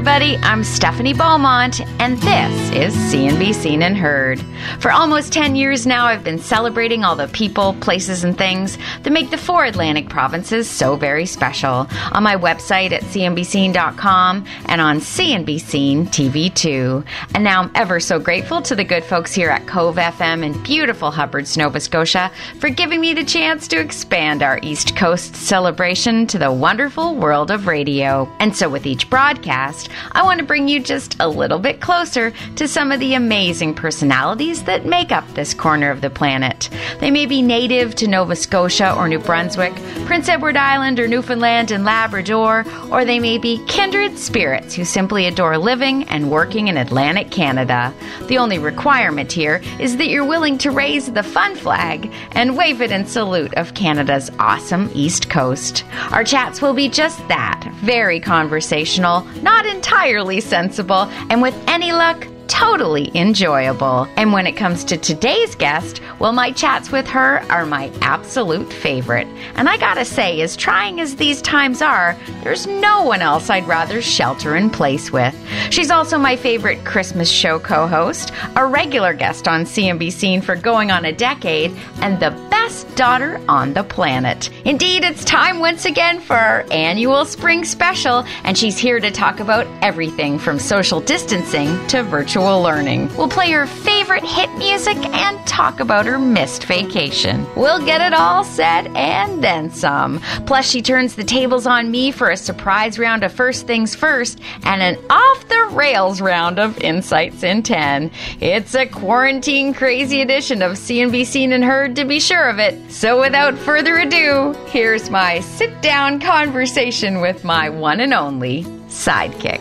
everybody. I'm Stephanie Beaumont, and this is CNB Seen and Heard. For almost 10 years now, I've been celebrating all the people, places, and things that make the 4 Atlantic provinces so very special on my website at cnbscene.com and on CNB Scene TV 2. And now I'm ever so grateful to the good folks here at Cove FM in beautiful Hubbards, Nova Scotia, for giving me the chance to expand our East Coast celebration to the wonderful world of radio. And so with each broadcast, I want to bring you just a little bit closer to some of the amazing personalities that make up this corner of the planet. They may be native to Nova Scotia or New Brunswick, Prince Edward Island or Newfoundland and Labrador, or they may be kindred spirits who simply adore living and working in Atlantic Canada. The only requirement here is that you're willing to raise the fun flag and wave it in salute of Canada's awesome East Coast. Our chats will be just that, very conversational, not entirely sensible, and with any luck, totally enjoyable. And when it comes to today's guest, well, my chats with her are my absolute favorite. And I gotta say, as trying as these times are, there's no one else I'd rather shelter in place with. She's also my favorite Christmas show co-host, a regular guest on CNB Scene for going on a decade, and the best daughter on the planet. Indeed, it's time once again for our annual spring special, and she's here to talk about everything from social distancing to virtual learning. We'll play her favorite hit music and talk about her missed vacation. We'll get it all set and then some. Plus, she turns the tables on me for a surprise round of First Things First and an off-the-rails round of Insights in 10. It's a quarantine crazy edition of CNB Seen and Heard, to be sure of it. So without further ado, here's my sit-down conversation with my one and only sidekick.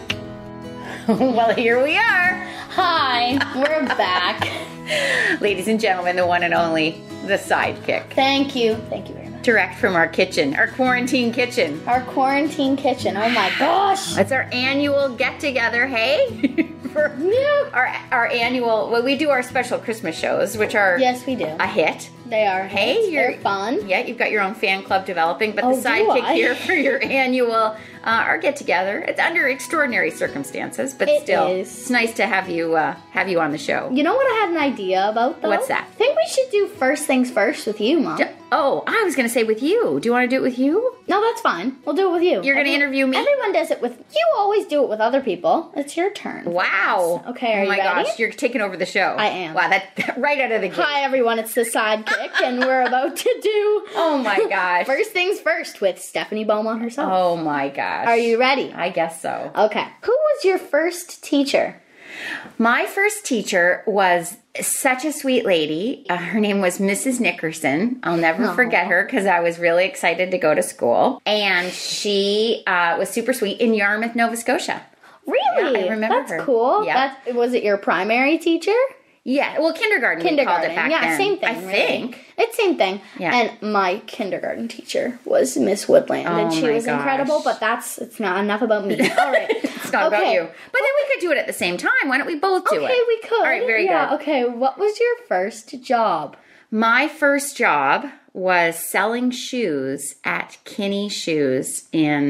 Well, here we are. Hi, we're back. Ladies and gentlemen, the one and only, the sidekick. Thank you. Thank you very much. Direct from our kitchen, our quarantine kitchen. Our quarantine kitchen. Oh my gosh. It's our annual get-together, hey? For our annual, well, we do our special Christmas shows, which are yes, we do. A hit. They are. Hey, they're fun. Yeah, you've got your own fan club developing, but the sidekick here for your annual our get together. It's under extraordinary circumstances, but still, it's nice to have you on the show. You know what I had an idea about, though? What's that? I think we should do First Things First with you, Mom. I was going to say with you. Do you want to do it with you? No, that's fine. We'll do it with you. You're going to interview me? Everyone does it with... You always do it with other people. It's your turn. Wow. Okay, are you ready? Oh my gosh, you're taking over the show. I am. Wow, that right out of the gate. Hi, everyone. It's the sidekick, and we're about to do... Oh my gosh. First Things First with Stephanie Beaumont herself. Oh my gosh. Are you ready? I guess so. Okay. Who was your first teacher? My first teacher was such a sweet lady. Her name was Mrs. Nickerson. I'll never forget her because I was really excited to go to school. And she was super sweet in Yarmouth, Nova Scotia. Really? Yeah, I remember her. That's cool. Yeah. Was it your primary teacher? Yeah, well, kindergarten we called it back then. Same thing. I think. It's same thing. Yeah. And my kindergarten teacher was Miss Woodland, and she was incredible, but it's not enough about me. All right. It's not about you. But then we could do it at the same time. Why don't we both do it? Okay, we could. All right, very good. Okay, what was your first job? My first job was selling shoes at Kinney Shoes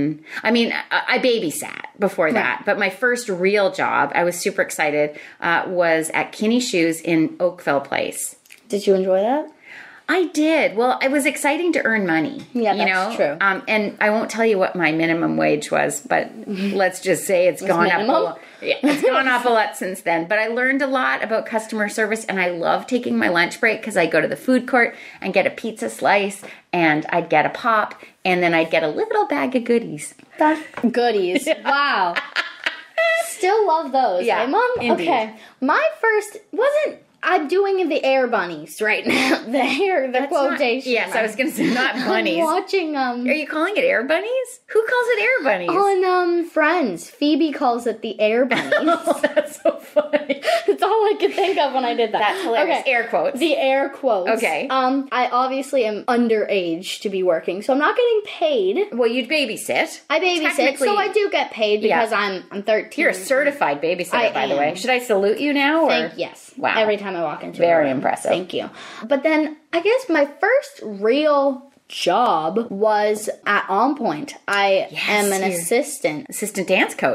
I babysat before that, but my first real job, I was super excited, was at Kinney Shoes in Oakville Place. Did you enjoy that? I did. Well, it was exciting to earn money. Yeah, that's true. And I won't tell you what my minimum wage was, but let's just say it's gone up a lot. Yeah, it's gone up a lot since then. But I learned a lot about customer service, and I love taking my lunch break because I go to the food court and get a pizza slice, and I'd get a pop, and then I'd get a little bag of goodies. Goodies. Wow. Still love those. Yeah, hey, Mom? indeed. Okay. My first wasn't... I'm doing the air bunnies right now. The quotation. Yes, I was going to say not bunnies. I'm watching, Are you calling it air bunnies? Who calls it air bunnies? On, Friends. Phoebe calls it the air bunnies. Oh, that's so funny. That's all I could think of when I did that. That's hilarious. Okay. Air quotes. The air quotes. Okay. I obviously am underage to be working, so I'm not getting paid. Well, you'd babysit. I babysit, so I do get paid because I'm 13. You're a certified babysitter, by the way. Should I salute you now? Yes. Wow. Every time I walk into Very impressive. Thank you. But then, I guess my first real job was at On Point. I am an assistant. Assistant dance coach.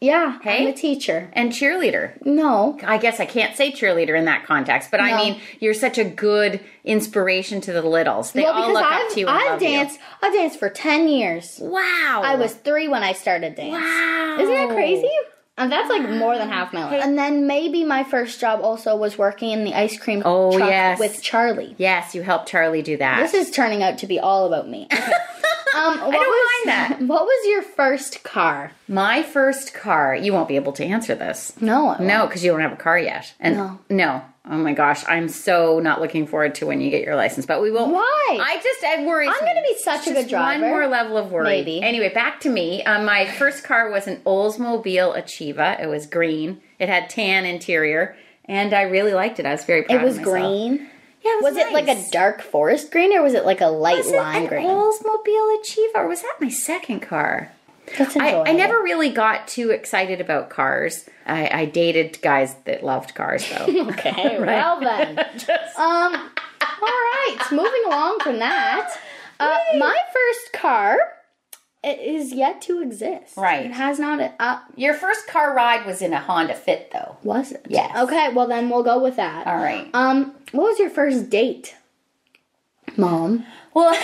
Yeah, Hey? I'm a teacher. And cheerleader. No. I guess I can't say cheerleader in that context, but I mean, you're such a good inspiration to the littles. They all look up to you and love you. I've danced for 10 years. Wow. I was 3 when I started dance. Wow. Isn't that crazy? And that's like more than half my life. And then maybe my first job also was working in the ice cream truck with Charlie. Yes, you helped Charlie do that. This is turning out to be all about me. Okay. I don't mind that. What was your first car? My first car, you won't be able to answer this. No. No, because you don't have a car yet. And no. Oh my gosh, I'm so not looking forward to when you get your license, but we won't. Why? It worries me. I'm going to be such a good driver. One more level of worry. Maybe. Anyway, back to me. My first car was an Oldsmobile Achieva. It was green. It had tan interior, and I really liked it. I was very proud of myself. It was green? Yeah, it was nice. It like a dark forest green, or was it like a light lime green? Oldsmobile Achieva, or was that my second car? That's enjoyable. I never really got too excited about cars. I dated guys that loved cars, though. Okay, well then. All right, moving along from that. My first car is yet to exist. Right. It has not. Your first car ride was in a Honda Fit, though. Was it? Yes. Okay, well then we'll go with that. All right. What was your first date, Mom? Well,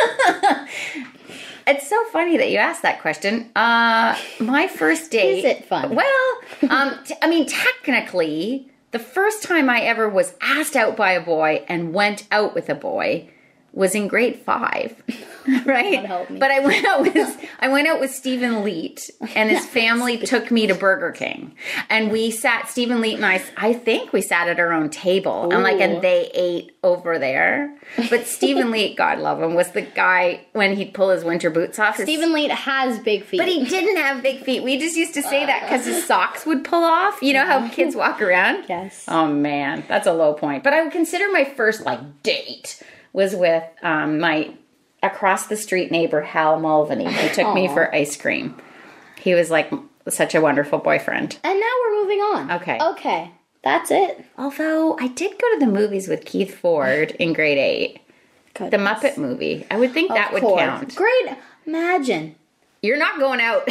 it's so funny that you asked that question. My first date. Is it fun? Well, I mean, technically, the first time I ever was asked out by a boy and went out with a boy was in grade 5, right? God help me. But I went out with Stephen Leet, and his family took me to Burger King, and we sat. Stephen Leet and I think we sat at our own table, and they ate over there. But Stephen Leet, God love him, was the guy when he'd pull his winter boots off. Stephen Leet has big feet, but he didn't have big feet. We just used to say that because his socks would pull off. You know how kids walk around? Yes. Oh man, that's a low point. But I would consider my first date was with my across the street neighbor, Hal Mulvaney, who took me for ice cream. He was like such a wonderful boyfriend. And now we're moving on. Okay. That's it. Although I did go to the movies with Keith Ford in grade 8. Goodness. The Muppet movie. I would think that would count. Great. Imagine. You're not going out.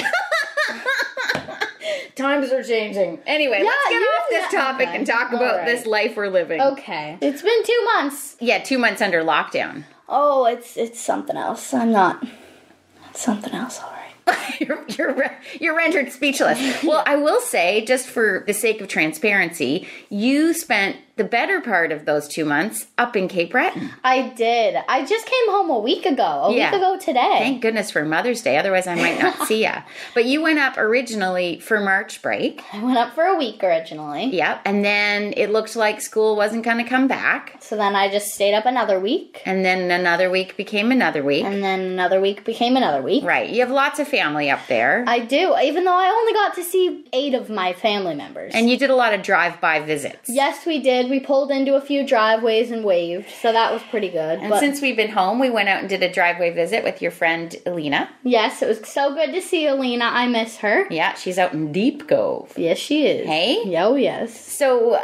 Times are changing. Anyway, let's get off this topic and talk about this life we're living. Okay. It's been 2 months. Yeah, 2 months under lockdown. Oh, it's something else. I'm not. It's something else, all right. You're rendered speechless. Well, I will say, just for the sake of transparency, you spent the better part of those 2 months up in Cape Breton. I did. I just came home a week ago. A week ago today. Thank goodness for Mother's Day. Otherwise, I might not see ya. But you went up originally for March break. I went up for a week originally. Yep. And then it looked like school wasn't going to come back. So then I just stayed up another week. And then another week became another week. And then another week became another week. Right. You have lots of family up there. I do. Even though I only got to see 8 of my family members. And you did a lot of drive-by visits. Yes, we did. We pulled into a few driveways and waved, so that was pretty good. And since we've been home, we went out and did a driveway visit with your friend Alina. Yes, it was so good to see Alina. I miss her. Yeah, she's out in Deep Cove. Yes, she is. Hey? Oh, yes. So,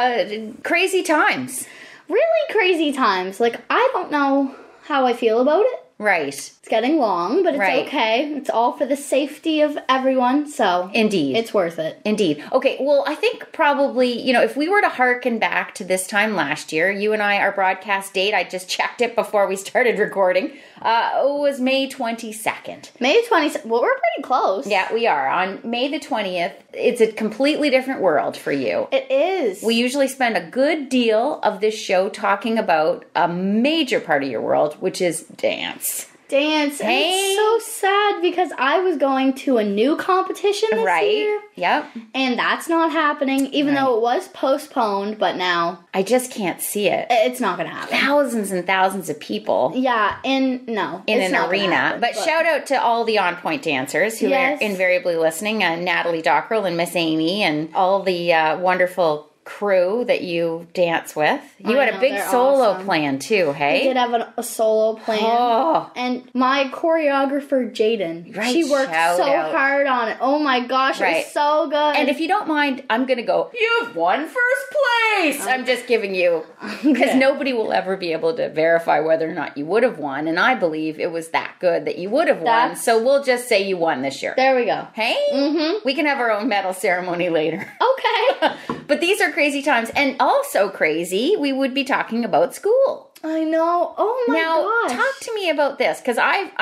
crazy times. Really crazy times. I don't know how I feel about it. Right. It's getting long, but it's okay. It's all for the safety of everyone, so... Indeed. It's worth it. Indeed. Okay, well, I think probably, if we were to hearken back to this time last year, you and I, our broadcast date, I just checked it before we started recording, was May 22nd. May 22nd. Well, we're pretty close. Yeah, we are. On May the 20th, it's a completely different world for you. It is. We usually spend a good deal of this show talking about a major part of your world, which is dance. Hey. And it's so sad because I was going to a new competition this year. Yep. And that's not happening, even though it was postponed, but now... I just can't see it. It's not going to happen. Thousands and thousands of people. Yeah, in an arena. But shout out to all the On Point dancers who are invariably listening, Natalie Dockrell and Miss Amy and all the wonderful crew that you dance with. You had a big they're solo awesome. plan too, hey? I did have a solo plan. Oh. And my choreographer, Jaden, Right, she worked shout so out. hard on it. Oh my gosh, it Right. was so good. And if you don't mind, I'm going to go, you've won first place. I'm just giving you, because nobody will ever be able to verify whether or not you would have won. And I believe it was that good that you would have won. That's- So we'll just say you won this year. There we go. Hey? Mm-hmm. We can have our own medal ceremony later. Okay. But these are crazy times. And also crazy, we would be talking about school. I know. Oh my Now, gosh. talk to me about this, because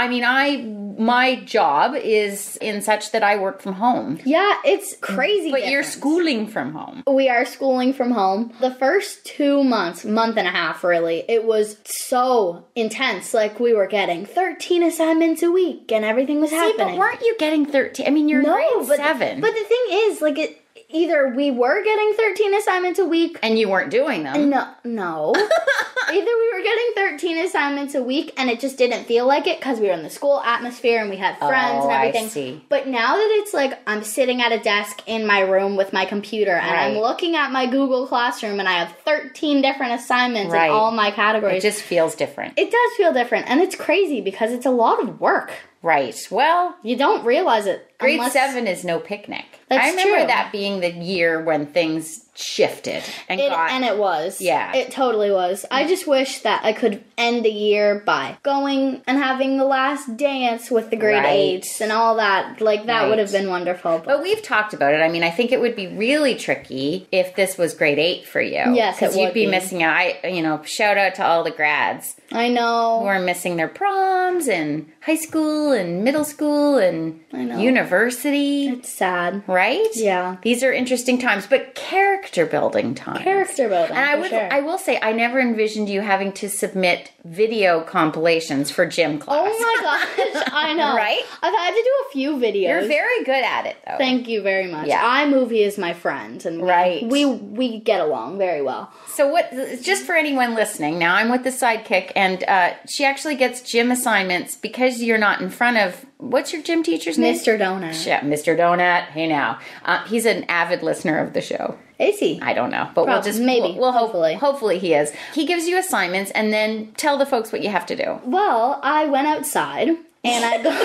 my job is in such that I work from home. Yeah, it's crazy. But you're difference. schooling from home. We are schooling from home. The first 2 months, month and a half really, it was so intense. Like we were getting 13 assignments a week and everything was See, happening. but weren't you getting 13? I mean, you're in grade 7. But the thing is, like, either we were getting 13 assignments a week. And you weren't doing them. No. Either we were getting 13 assignments a week and it just didn't feel like it because we were in the school atmosphere and we had friends and everything. I see. But now that it's like I'm sitting at a desk in my room with my computer and I'm Right. looking at my Google Classroom and I have 13 different assignments Right. in all my It categories. just feels different. It does feel different and it's crazy because it's a lot of work. Right. Well, You don't realize it. grade unless- 7 is no picnic. That's I remember true. that being the year when things shifted and And it was. Yeah. It totally was. I just wish that I could end the year by going and having the last dance with the grade Right. 8s and all that. Like, that Right. would have been wonderful. But we've talked about it. I mean, I think it would be really tricky if this was grade 8 for you. Yes, it because you'd would be be. missing out. Shout out to all the grads I know. who are missing their proms and high school and middle school and I know. university. It's sad. Right? Yeah. These are interesting times, but character building times. Character building. And for sure. I will say, I never envisioned you having to submit video compilations for gym class. Oh my gosh, I know. Right? I've had to do a few videos. You're very good at it, though. Thank you very much. Yeah. iMovie is my friend, and Right. we get along very well. So just for anyone listening, now I'm with the sidekick, and she actually gets gym assignments because you're not in front of, what's your gym teacher's name? Mr. Donut. Yeah, Mr. Donut. Hey now. He's an avid listener of the show. Is he? I don't know, but we'll just maybe. we'll Hopefully. hopefully he is. He gives you assignments, and then tell the folks what you have to do. Well, I went outside and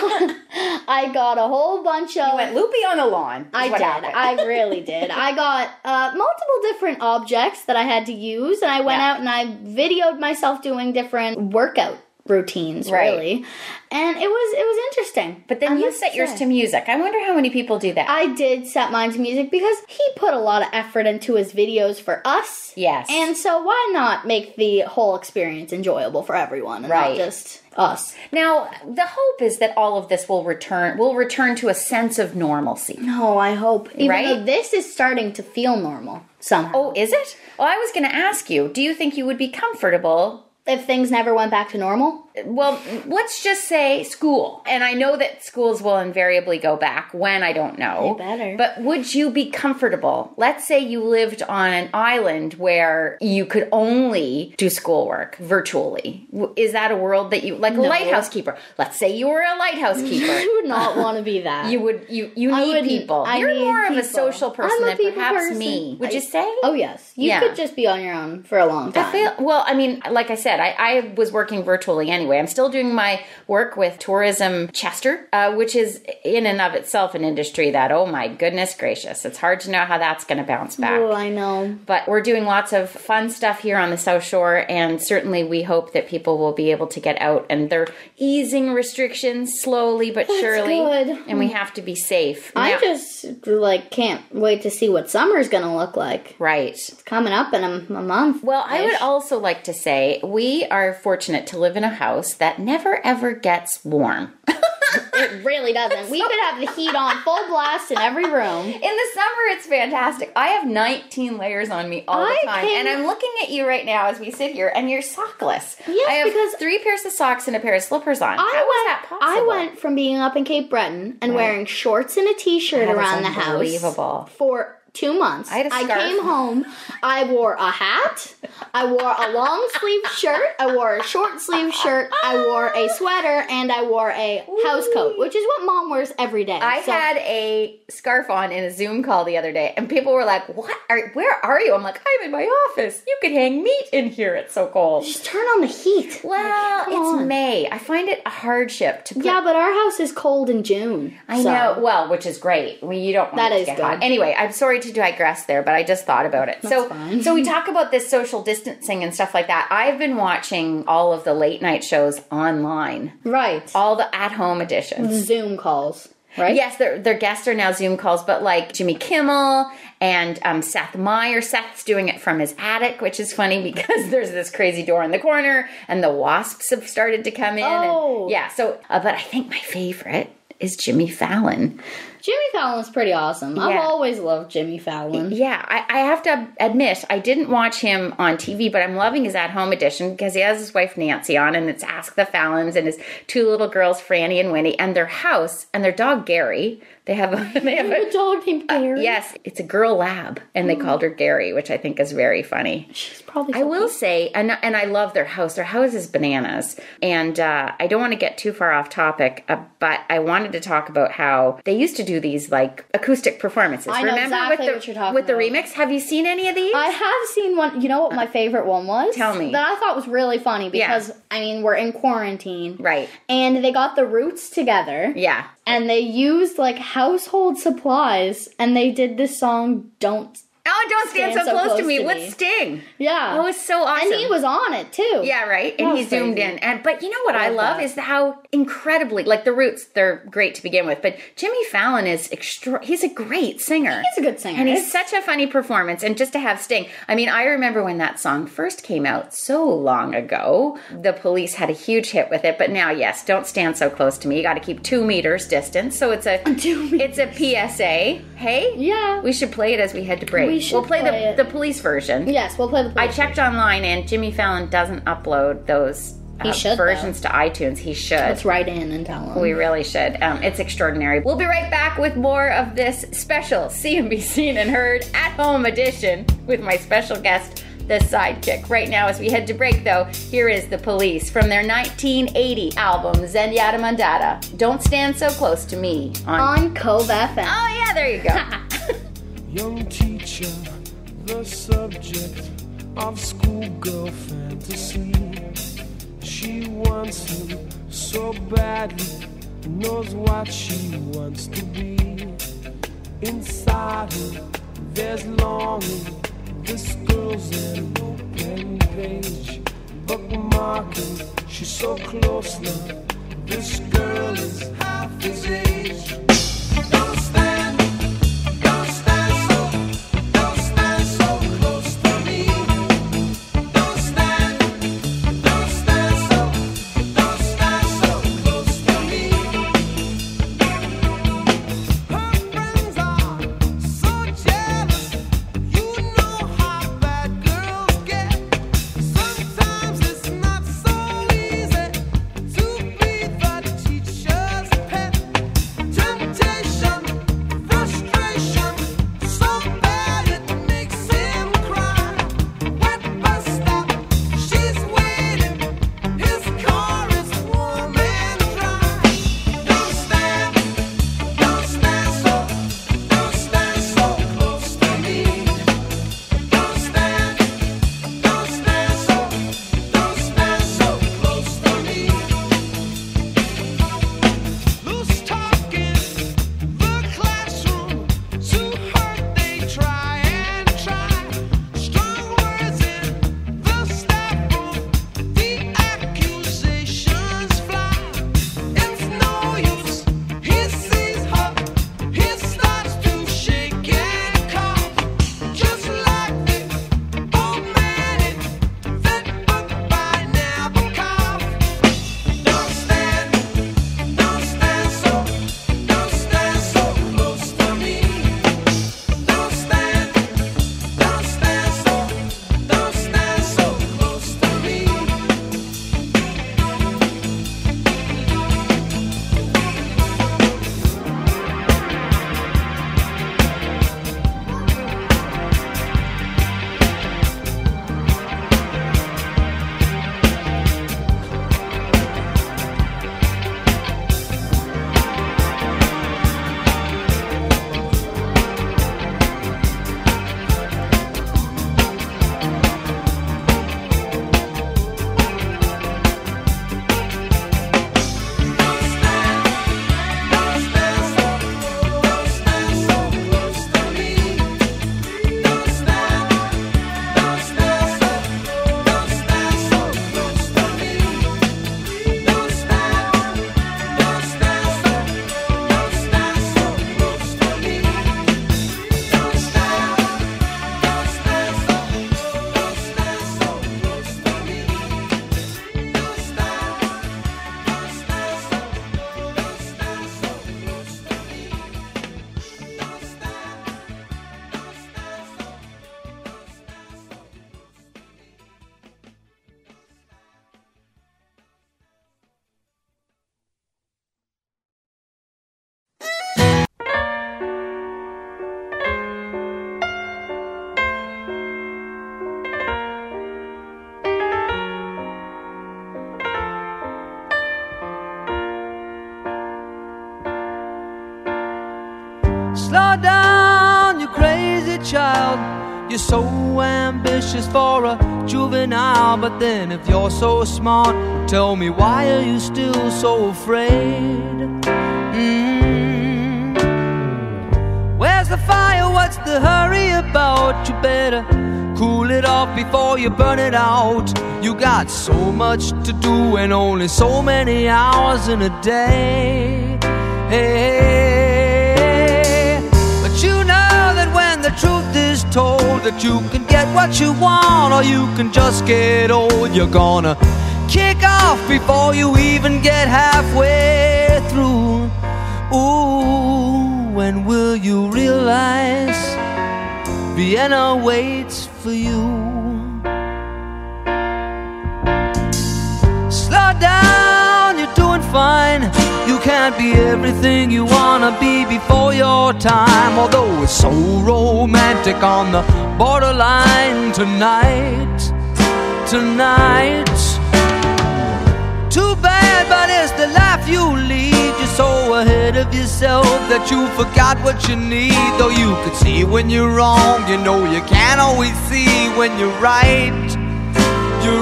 I got a whole bunch of. Went loopy on the lawn. I did. I really did. I got multiple different objects that I had to use, and I went Yeah. out and I videoed myself doing different workout routines, Right. really, and it was interesting. But then I you must set yours say. to music. I wonder how many people do that. I did set mine to music because he put a lot of effort into his videos for us. Yes. And so why not make the whole experience enjoyable for everyone and Right. not just us? Now, the hope is that all of this will return to a sense of normalcy. No, I hope. Even Right? though this is starting to feel normal somehow. Oh, is it? Well, I was going to ask you, do you think you would be comfortable? If things never went back to normal? Well, let's just say school. And I know that schools will invariably go back. When, I don't know. They better. But would you be comfortable? Let's say you lived on an island where you could only do schoolwork virtually. Is that a world that you, like a No. lighthouse keeper? Let's say you were a lighthouse keeper. I would not want to be that. You need wouldn't. people. I You're need more of a people. social person I'm a than people perhaps person. me. Would you say? Oh, yes. You Yeah. could just be on your own for a long time. I mean, like I said, I was working virtually anyway. I'm still doing my work with Tourism Chester, which is in and of itself an industry that, oh my goodness gracious, it's hard to know how that's going to bounce back. Oh, I know. But we're doing lots of fun stuff here on the South Shore, and certainly we hope that people will be able to get out, and they're easing restrictions slowly but surely. good. And we have to be safe. I Now- just, can't wait to see what summer's going to look like. Right. It's coming up in a month. Well, I would also like to say we are fortunate to live in a house that never ever gets warm. It really doesn't. We could have the heat on full blast in every room. In the summer, it's fantastic. I have 19 layers on me all the time. And I'm looking at you right now as we sit here, and you're sockless. Yes, I have because 3 pairs of socks and a pair of slippers on. How is that possible? I went from being up in Cape Breton and wearing shorts and a t-shirt That is around the house unbelievable. for 2 months. I had a scarf. I came home. I wore a hat. I wore a long sleeve shirt. I wore a short sleeve shirt. I wore a sweater, and I wore a house coat, which is what Mom wears every day. I had a scarf on in a Zoom call the other day, and people were like, where are you? I'm like, I'm in my office. You could hang meat in here. It's so cold. Just turn on the heat. Well, it's May. I find it a hardship to put... Yeah, but our house is cold in June. I know. Well, which is great. You don't want it to get hot. Anyway, I'm sorry to digress there, but I just thought about it. That's fine. So we talk about this social distancing and stuff like that. I've been watching all of the late night shows online. Right. All the at-home editions. Zoom calls. Right? Yes, their guests are now Zoom calls, but like Jimmy Kimmel and Seth Meyers. Seth's doing it from his attic, which is funny because there's this crazy door in the corner and the wasps have started to come in. Oh. But I think my favorite is Jimmy Fallon. Jimmy Fallon's pretty awesome. Yeah. I've always loved Jimmy Fallon. Yeah, I have to admit, I didn't watch him on TV, but I'm loving his at-home edition because he has his wife Nancy on, and it's Ask the Fallons, and his 2 little girls, Franny and Winnie, and their house, and their dog Gary. They have a dog named Gary. Yes, it's a girl lab, and they called her Gary, which I think is very funny. She's probably. I will say, and I love their house. Their house is bananas, and I don't want to get too far off topic, but I wanted to talk about how they used to do these like acoustic performances. I know Remember exactly what you're talking with the about. remix? Have you seen any of these? I have seen one. You know what my favorite one was? Tell me. That I thought was really funny because I mean we're in quarantine, Right? And they got the Roots together. Yeah. And they used like household supplies, and they did this song "Don't." Oh, don't stand so close to me with Sting. Yeah. Oh, it's so awesome. And he was on it too. Yeah, right. And he zoomed in. But you know what I love that. is how incredibly, like the Roots, they're great to begin with. But Jimmy Fallon is he's a great singer. He's a good singer. And he's such a funny performance. And just to have Sting. I mean, I remember when that song first came out so long ago. The Police had a huge hit with it. But now, yes, don't stand so close to me. You got to keep 2 meters distance. So it's a PSA. Hey? Yeah. We should play it as we head to break. We'll play the Police version. Yes, we'll play the Police I checked online, and Jimmy Fallon doesn't upload those versions to iTunes. He should. Let's write in and tell him. We really should. It's extraordinary. We'll be right back with more of this special CNB Seen and Heard at-home edition with my special guest, the Sidekick. Right now, as we head to break, though, here is the Police from their 1980 album, Zenyatta Mandata. Don't Stand So Close to Me. On Cove FM. Oh, yeah, there you go. Young teacher, the subject of schoolgirl fantasy. She wants him so badly, knows what she wants to be. Inside her, there's longing. This girl's an open page, bookmarking. She's so close now. This girl is half his age. Don't stand. Slow down, you crazy child. You're so ambitious for a juvenile. But then if you're so smart, tell me, why are you still so afraid? Where's the fire? What's the hurry about? You better cool it off before you burn it out. You got so much to do and only so many hours in a day. Hey, but you know that when the truth is told, that you can get what you want or you can just get old. You're gonna kick off before you even get halfway through. Ooh, when will you realize Vienna waits for you? Slow down, you're doing fine. You can't be everything you wanna be before your time. Although it's so romantic on the borderline tonight. Too bad, but it's the life you lead. You're so ahead of yourself that you forgot what you need. Though you could see when you're wrong, you know you can't always see when you're right. You're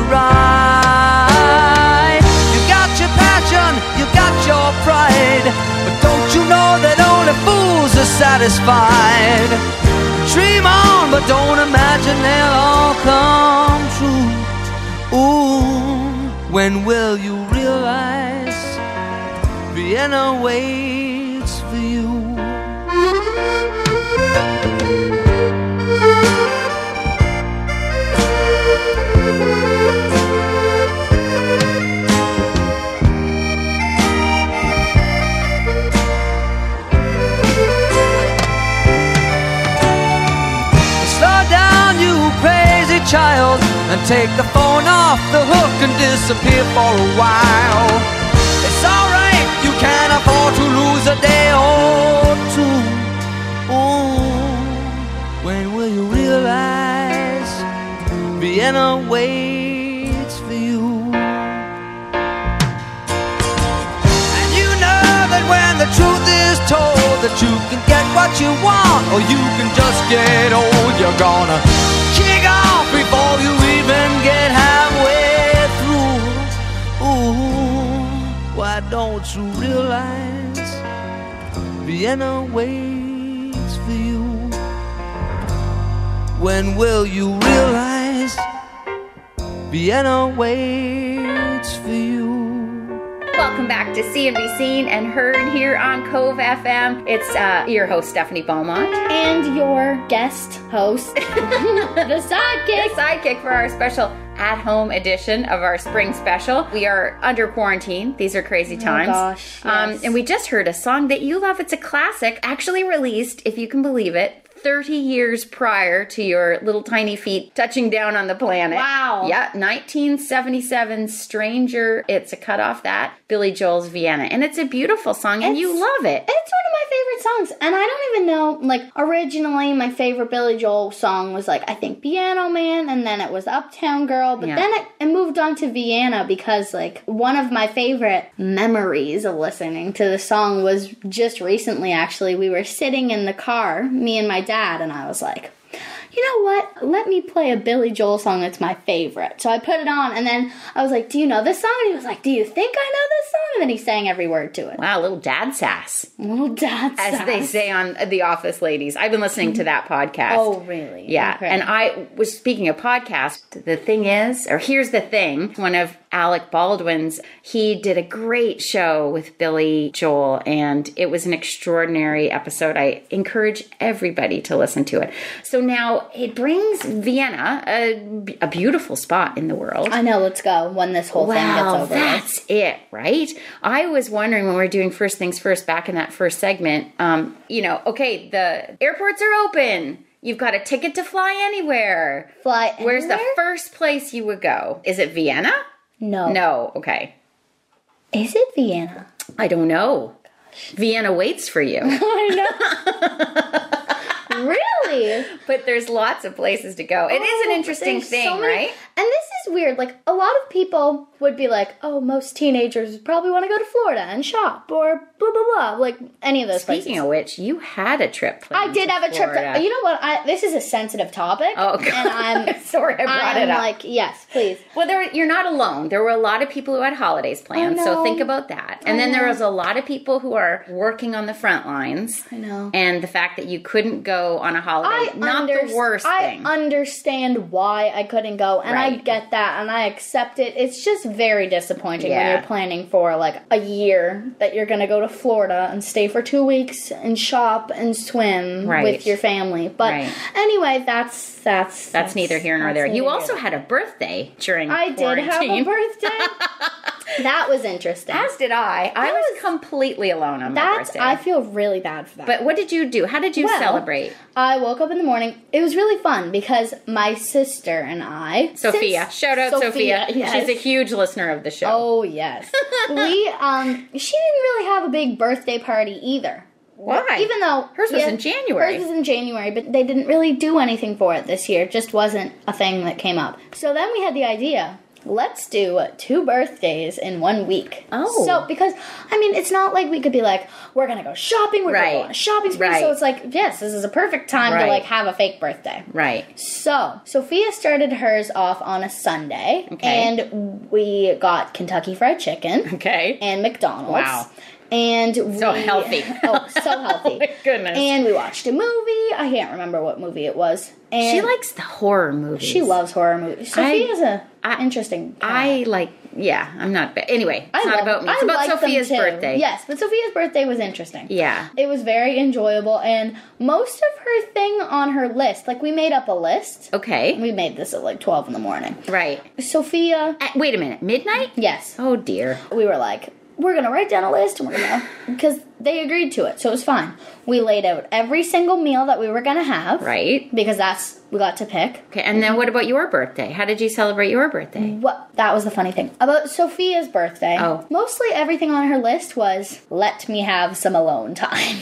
right. You got your passion, you got your pride, but don't you know that only fools are satisfied? Dream on, but don't imagine they'll all come true. Ooh, when will you realize Vienna waits for you? Slow down, you crazy child, and take the phone off the hook and disappear for a while. It's alright, you can't afford to lose a day or two. Ooh, when will you realize Vienna waits for you? And you know that when the truth is told, that you can get what you want or you can just get old. You're gonna kick off before you even get halfway through. Ooh, why don't you realize Vienna waits for you? When will you realize Vienna waits for you? Welcome back to See and Be Seen and Heard here on Cove FM. It's your host, Stephanie Beaumont. And your guest host, the sidekick. The sidekick for our special at-home edition of our spring special. We are under quarantine. These are crazy times. Oh gosh, yes. And we just heard a song that you love. It's a classic, actually released, if you can believe it, 30 years prior to your little tiny feet touching down on the planet. Wow. Yeah, 1977, Stranger. It's a cut off that, Billy Joel's Vienna. And it's a beautiful song, and you love it. It's one of my favorite songs. And I don't even know, like, originally my favorite Billy Joel song was, like, I think Piano Man, and then it was Uptown Girl. But then it moved on to Vienna because, like, one of my favorite memories of listening to the song was just recently, actually. We were sitting in the car, me and my dad, and I was like, you know what? Let me play a Billy Joel song that's my favorite. So I put it on, and then I was like, do you know this song? And he was like, do you think I know this song? And then he sang every word to it. Wow, little dad sass. Little dad sass. As they say on The Office Ladies. I've been listening to that podcast. Oh, really? Yeah. Okay. And I was speaking of podcasts. The thing is, or here's the thing, one of Alec Baldwin's, he did a great show with Billy Joel, and it was an extraordinary episode. I encourage everybody to listen to it. So now it brings Vienna, a beautiful spot in the world. I know, let's go when this whole thing gets over. That's it, right? I was wondering when we were doing First Things First back in that first segment, okay, the airports are open. You've got a ticket to fly anywhere. Where's the first place you would go? Is it Vienna? No, okay. Is it Vienna? I don't know. Vienna waits for you. I know. Really? But there's lots of places to go. It is an interesting thing, right? And this is weird. Like, a lot of people would be like, oh, most teenagers probably want to go to Florida and shop or blah, blah, blah. Like, any of those places. Speaking of which, you had a trip planned. I did have a trip. You know what? This is a sensitive topic. Oh, God. And I'm sorry I brought it up. like, yes, please. Well, you're not alone. There were a lot of people who had holidays planned, so think about that. And then there was a lot of people who are working on the front lines. I know. And the fact that you couldn't go on a holiday, not the worst thing. I understand why I couldn't go, and I get that, and I accept it. It's just very disappointing when you're planning for, like, a year that you're going to go to Florida and stay for 2 weeks and shop and swim with your family. But anyway, that's neither here nor there. You also had a birthday during quarantine. I did have a birthday. That was interesting. As did I. I was completely alone on my birthday. I feel really bad for that. But what did you do? How did you celebrate? I woke up in the morning. It was really fun because my sister and I... Sophia. Shout out Sophia. Yes. She's a huge listener of the show. Oh, yes. She didn't really have a big birthday party either. Why? Even though... Hers was in January. Hers was in January, but they didn't really do anything for it this year. It just wasn't a thing that came up. So then we had the idea... Let's do 2 birthdays in 1 week. Oh. So, because, I mean, it's not like we could be like, we're going to go shopping, we're going to go on a shopping spree. So it's like, yes, this is a perfect time to, like, have a fake birthday. Right. So, Sophia started hers off on a Sunday. Okay. And we got Kentucky Fried Chicken. Okay. And McDonald's. Wow. And so healthy. Oh, so healthy. Oh my goodness. And we watched a movie. I can't remember what movie it was. And she likes the horror movies. She loves horror movies. Sophia's interesting. I'm not bad. Anyway, it's not about me. It's about Sophia's birthday. Yes, but Sophia's birthday was interesting. Yeah. It was very enjoyable, and most of her thing on her list, like, we made up a list. Okay. We made this at like 12 in the morning. Right. Sophia. Wait a minute. Midnight? Yes. Oh, dear. We were like, we're going to write down a list, and we're going to... Because they agreed to it, so it was fine. We laid out every single meal that we were going to have. Right. Because we got to pick. Okay, and then what about your birthday? How did you celebrate your birthday? That was the funny thing. About Sophia's birthday, mostly everything on her list was, let me have some alone time.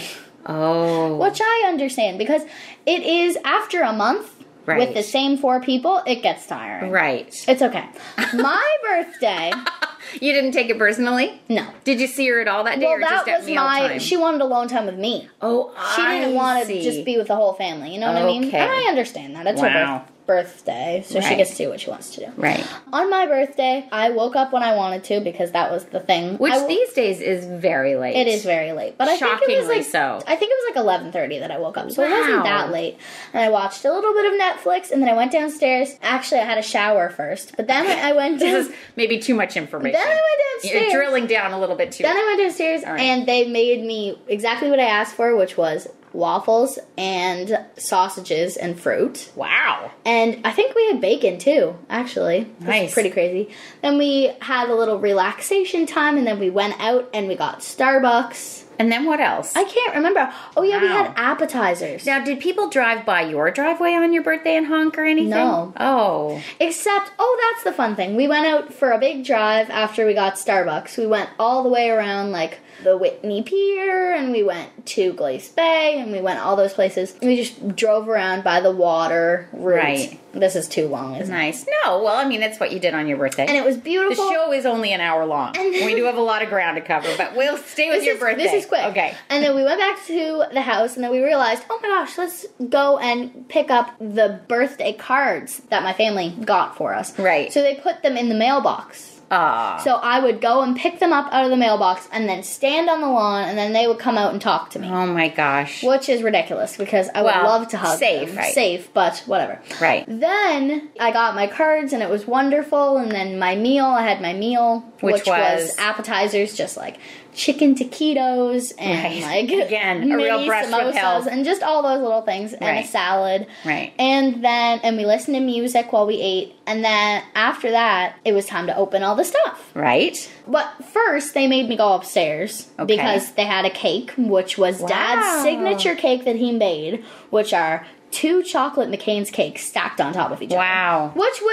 Oh. Which I understand, because it is, after a month... Right. With the same 4 people, it gets tiring. Right. It's okay. My birthday... You didn't take it personally? No. Did you see her at all that day, or just at meal time? She wanted alone time with me. Oh, She didn't want to just be with the whole family, you know what I mean? And I understand that. It's her birthday, so she gets to do what she wants to do. Right. On my birthday, I woke up when I wanted to, because that was the thing. Which these days is very late. It is very late. But I think it was like, I think it was like 11:30 that I woke up, so it wasn't that late. And I watched a little bit of Netflix, and then I went downstairs. Actually, I had a shower first, but then I went down. This is maybe too much information. Then I went downstairs. You're drilling down a little bit too. Then I went downstairs, and they made me exactly what I asked for, which was waffles and sausages and fruit. Wow. And I think we had bacon too, actually. Nice. Pretty crazy. Then we had a little relaxation time, and then we went out and we got Starbucks. And then what else? I can't remember. Oh, yeah, we had appetizers. Now, did people drive by your driveway on your birthday and honk or anything? No. Oh. Except, that's the fun thing. We went out for a big drive after we got Starbucks. We went all the way around, like, the Whitney Pier, and we went to Glace Bay, and we went all those places. We just drove around by the water route. Right. This is too long, isn't it? Nice. No, well, I mean, that's what you did on your birthday. And it was beautiful. The show is only an hour long. We do have a lot of ground to cover, but we'll stay with your birthday. This is quick. Okay. And then we went back to the house, and then we realized, oh my gosh, let's go and pick up the birthday cards that my family got for us. Right. So they put them in the mailbox. So I would go and pick them up out of the mailbox and then stand on the lawn, and then they would come out and talk to me. Oh my gosh. Which is ridiculous, because I would love to hug them. Right. Safe, but whatever. Right. Then I got my cards, and it was wonderful, and then my meal, I had my meal, which was appetizers, just like chicken taquitos and like again a real brush with health, and just all those little things, and a salad. Right. And we listened to music while we ate, and then after that it was time to open all the stuff. Right. But first they made me go upstairs because they had a cake, which was Dad's signature cake that he made, which are 2 chocolate McCain's cakes stacked on top of each other. Wow. Which was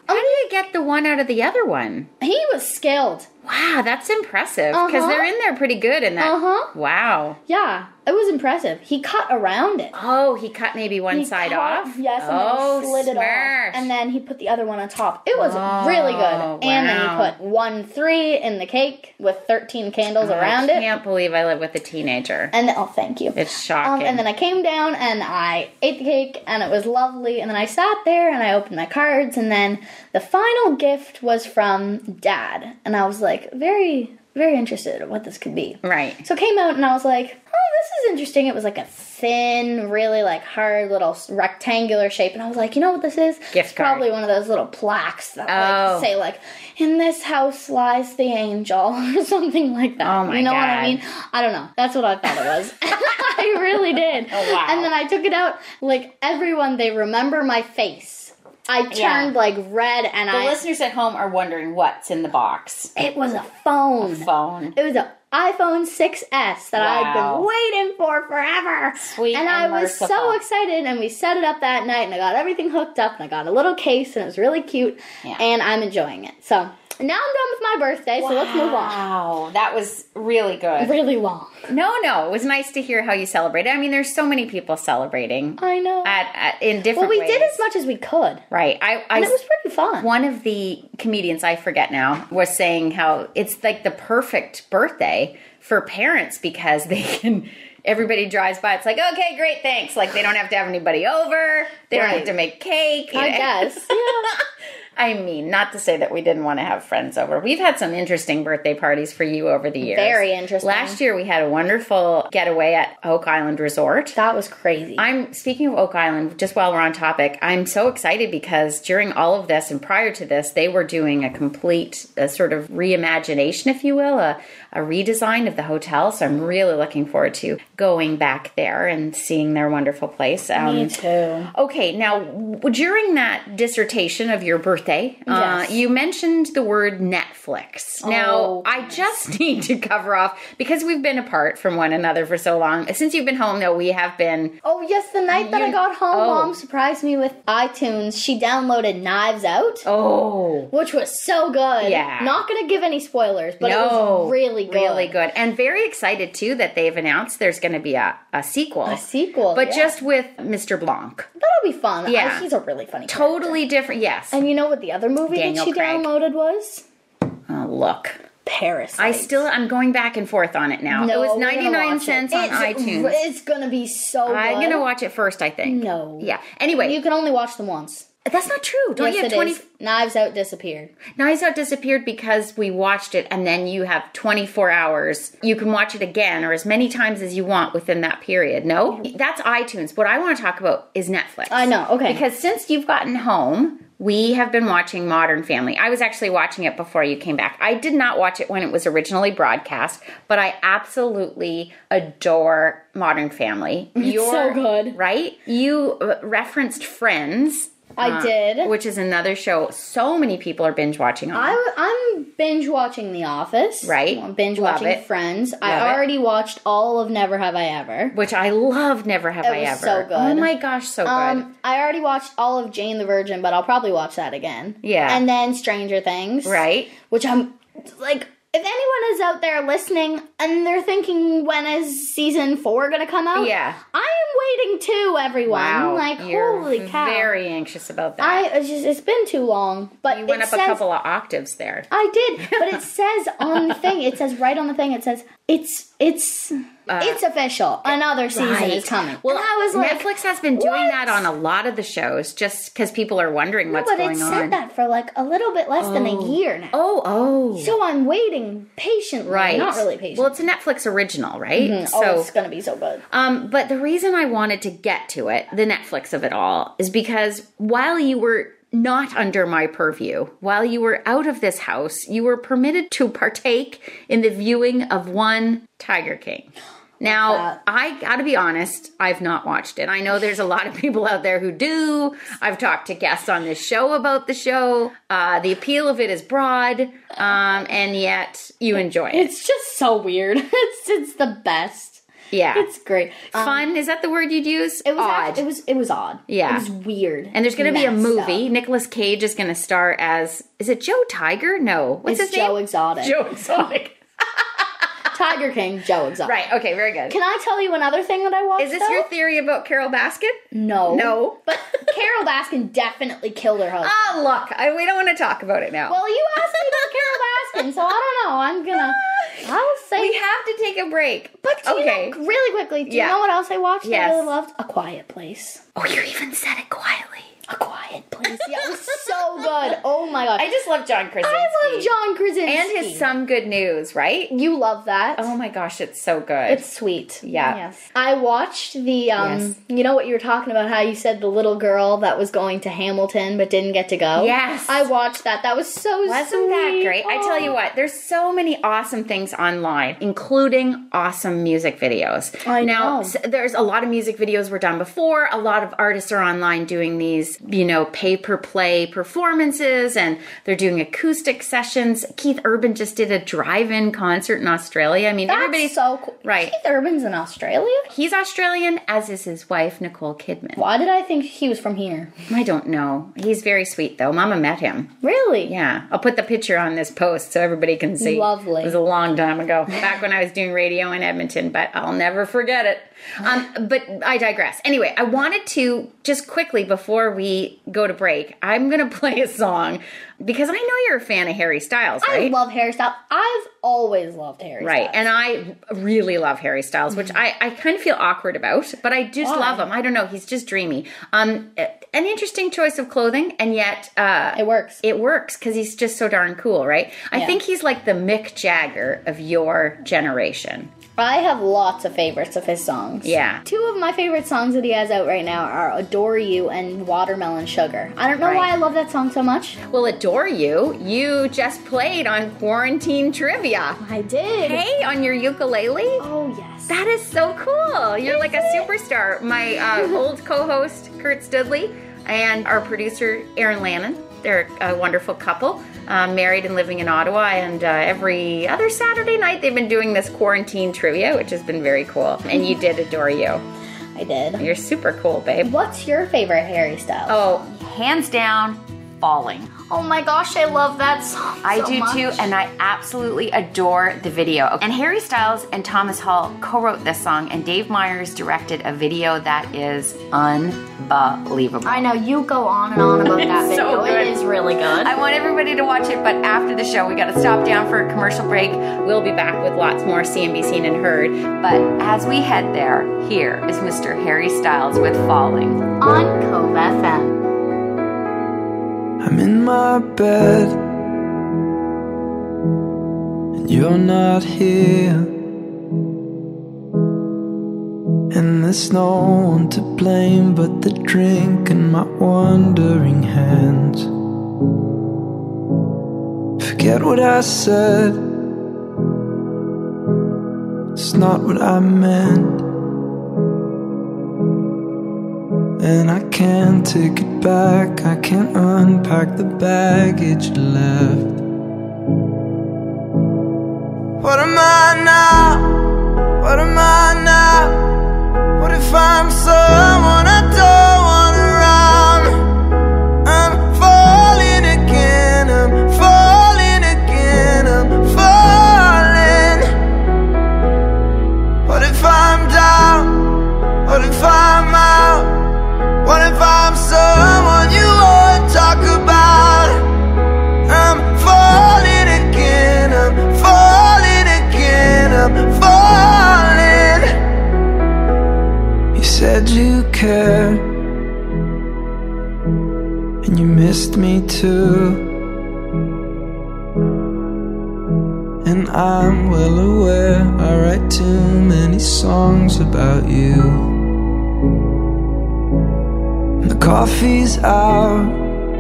How did you get the one out of the other one? He was skilled. Wow, that's impressive. Because they're in there pretty good in that. Wow. Yeah, it was impressive. He cut around it. Oh, he cut maybe one side off? Yes, and then he slid it off. And then he put the other one on top. It was really good. And then he put 1-3 in the cake with 13 candles around it. I can't believe I live with a teenager. And thank you. It's shocking. And then I came down and I ate the cake and it was lovely. And then I sat there and I opened my cards. And then the final gift was from Dad. And I was like, very, very interested in what this could be. Right. So it came out and I was like, oh, this is interesting. It was like a thin, really like hard little rectangular shape. And I was like, you know what this is? Gift card. Probably one of those little plaques that like, say like, in this house lies the angel or something like that. Oh my God. You know what I mean? I don't know. That's what I thought it was. I really did. Oh, wow. And then I took it out. Like everyone, they remember my face. I turned like red and The listeners at home are wondering what's in the box. It was a phone. Phone. It was an iPhone 6S that I'd been waiting for forever. Sweet and I was merciful. so excited, and we set it up that night, and I got everything hooked up, and I got a little case, and it was really cute, and I'm enjoying it. So now I'm done with my birthday, so let's move on. Wow, that was really good. Really long. No, it was nice to hear how you celebrated. I mean, there's so many people celebrating. I know. In different ways. Well, we did as much as we could. Right. And it was pretty fun. One of the comedians, I forget now, was saying how it's like the perfect birthday for parents because they can... Everybody drives by. It's like, okay, great, thanks. Like, they don't have to have anybody over. They don't have to make cake. I guess. Yeah. I mean, not to say that we didn't want to have friends over. We've had some interesting birthday parties for you over the years. Very interesting. Last year, we had a wonderful getaway at Oak Island Resort. That was crazy. Speaking of Oak Island, just while we're on topic, I'm so excited because during all of this and prior to this, they were doing a complete sort of reimagination, if you will, a redesign of the hotel. So I'm really looking forward to going back there and seeing their wonderful place. Me too. Okay, now during that dissertation of your birthday, you mentioned the word Netflix. Now, I just need to cover off, because we've been apart from one another for so long. Since you've been home, though, we have been... Oh, yes, the night that I got home, Mom surprised me with iTunes. She downloaded Knives Out. Oh. Which was so good. Yeah. Not going to give any spoilers, but it was really good. Really good. And very excited, too, that they've announced there's going to be a sequel. A sequel, But just with Mr. Blanc. That'll be fun. Yeah. He's a really funny character. Totally different, yes. And you know what the other movie Daniel that she Craig. downloaded was? Oh, look. Parasite. I'm going back and forth on it now. No, it was we're gonna 99 watch cents it. on iTunes. It's going to be so good. I'm going to watch it first, I think. No. Yeah. Anyway. You can only watch them once. That's not true. Don't you have 20... Knives Out disappeared. Knives Out disappeared because we watched it, and then you have 24 hours. You can watch it again or as many times as you want within that period. No? That's iTunes. What I want to talk about is Netflix. I know. Okay. Because since you've gotten home, we have been watching Modern Family. I was actually watching it before you came back. I did not watch it when it was originally broadcast, but I absolutely adore Modern Family. It's so good. Right? You referenced Friends. I did. Which is another show so many people are binge watching on. I'm binge watching The Office. Right. I'm binge Love watching it. Friends. I already watched all of Never Have I Ever. Which I love Never Have I was Ever. so good. Oh my gosh, so good. I already watched all of Jane the Virgin, but I'll probably watch that again. Yeah. And then Stranger Things. Right. Which I'm like... If anyone is out there listening and they're thinking, when is season 4 going to come out? Yeah. I am waiting too, everyone. Wow. Like, You're holy cow. very anxious about that. It's been too long. But You went up a couple of octaves there. I did. But it says on the thing, it says right on the thing, it says, it's official. Another season is coming. Well, and I was like, Netflix has been doing that on a lot of the shows just because people are wondering what's going on. But it said that for like a little bit less than a year now. Oh. So I'm waiting patiently. Right. Not really patiently. Well, it's a Netflix original, right? Mm-hmm. So, it's going to be so good. But the reason I wanted to get to it, the Netflix of it all, is because while you were not under my purview, while you were out of this house, you were permitted to partake in the viewing of one Tiger King. Now, I gotta be honest, I've not watched it. I know there's a lot of people out there who do. I've talked to guests on this show about the show. The appeal of it is broad, and yet you enjoy it. It's just so weird. It's the best. Yeah. It's great. Fun, is that the word you'd use? It was odd. It was odd. Yeah. It was weird. And there's going to be a Messed movie. up. Nicolas Cage is going to star as, is it Joe Tiger? No. What's It's his name? Joe Exotic. Joe Exotic. Tiger King, Joe Exotic. Right, okay, very good. Can I tell you another thing that I watched? Is this your theory about Carol Baskin? No. No. But Carol Baskin definitely killed her husband. Oh, look, we don't want to talk about it now. Well, you asked me about Carol Baskin, so I don't know. I'll say. We have to take a break. But do you know, really quickly, do you know what else I watched that I really loved? A Quiet Place. Oh, you even said it quietly. A Quiet Place. Yeah, it was so good. Oh my god. I just love John Krasinski. I love John Krasinski. And his Some Good News, right? You love that. Oh my gosh, it's so good. It's sweet. Yeah. Yes. I watched the, you know what you were talking about, how you said the little girl that was going to Hamilton but didn't get to go? Yes. I watched that. That was so sweet. Wasn't that great? I tell you what, there's so many awesome things online, including awesome music videos. I Now, know. there's a lot of music videos were done before. A lot of artists are online doing these, pay-per-play performances, and they're doing acoustic sessions. Keith Urban just did a drive-in concert in Australia. I mean, That's everybody's so cool. right. Keith Urban's in Australia? He's Australian, as is his wife, Nicole Kidman. Why did I think he was from here? I don't know. He's very sweet, though. Mama met him. Really? Yeah. I'll put the picture on this post so everybody can see. Lovely. It was a long time ago, back when I was doing radio in Edmonton, but I'll never forget it. But I digress. Anyway, I wanted to, just quickly before we go to break, I'm going to play a song because I know you're a fan of Harry Styles, right? I love Harry Styles. I've always loved Harry Styles. Right, and I really love Harry Styles, which I kind of feel awkward about, but I just love him. I don't know, he's just dreamy. An interesting choice of clothing, and yet... it works. It works, because he's just so darn cool, right? I think he's like the Mick Jagger of your generation. I have lots of favorites of his songs. Yeah. 2 of my favorite songs that he has out right now are Adore You and Watermelon Sugar. I don't know why I love that song so much. Well, Adore You just played on Quarantine Trivia. I did. Hey, on your ukulele? Oh, yes. That is so cool. You're like a superstar. My old co-host, Kurt Studley, and our producer, Aaron Lannon. They're a wonderful couple, married and living in Ottawa, and every other Saturday night they've been doing this quarantine trivia, which has been very cool. And you did Adore You. I did. You're super cool, babe. What's your favorite Harry Styles? Oh, hands down, Falling. Oh my gosh, I love that song I so do much. too, and I absolutely adore the video. And Harry Styles and Thomas Hall co-wrote this song, and Dave Meyers directed a video that is unbelievable. I know, you go on and on about that video. So good. It is really good. I want everybody to watch it, but after the show, we got to stop down for a commercial break. We'll be back with lots more CNB Seen and Heard. But as we head there, here is Mr. Harry Styles with Falling. On Cove FM. I'm in my bed and you're not here, and there's no one to blame but the drink and my wandering hands. Forget what I said, it's not what I meant, and I can't take it back. I can't unpack the baggage left. What am I now? What am I now? What if I'm someone I don't want around? I'm falling again, I'm falling again, I'm falling. What if I'm down? What if I'm out? What if I'm someone you won't talk about? I'm falling again, I'm falling again, I'm falling. You said you care, and you missed me too, and I'm well aware I write too many songs about you. The coffee's out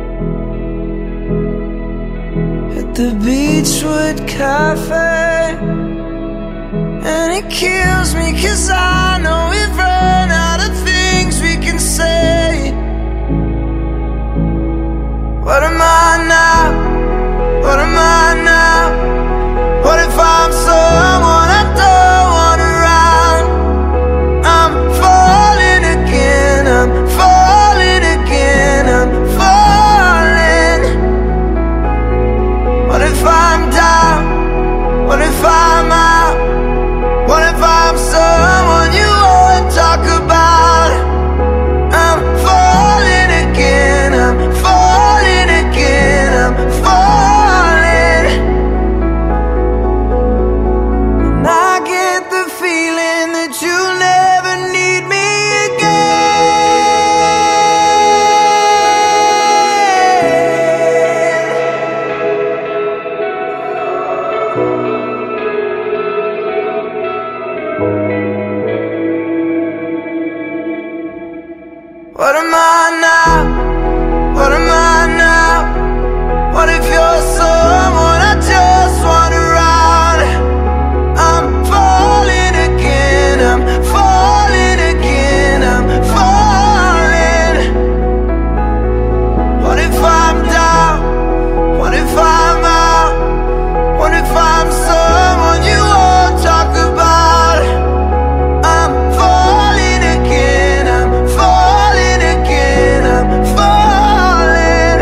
at the Beachwood Cafe, and it kills me 'cause I know we've run out of things we can say. What am I now? What am I now? What if I'm someone I don't want around? What am I now? What am I now? What if you're someone I just want around? I'm falling again, I'm falling again, I'm falling. What if I'm down? What if I'm out? What if I'm someone you won't talk about? I'm falling again, I'm falling again, I'm falling.